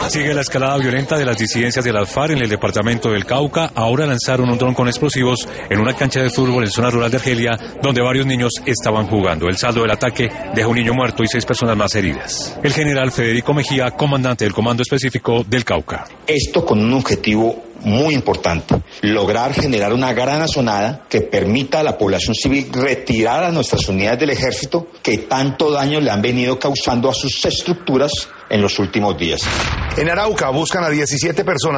Sigue la escalada violenta de las disidencias de las FARC en el departamento del Cauca. Ahora lanzaron un dron con explosivos en una cancha de fútbol en zona rural de Argelia, donde varios niños estaban jugando. El saldo del ataque deja un niño muerto y 6 personas más heridas. El general Federico Mejía, comandante del Comando Específico del Cauca. Esto con un objetivo muy importante: lograr generar una gran azonada que permita a la población civil retirar a nuestras unidades del ejército que tanto daño le han venido causando a sus estructuras en los últimos días. En Arauca buscan a 17 personas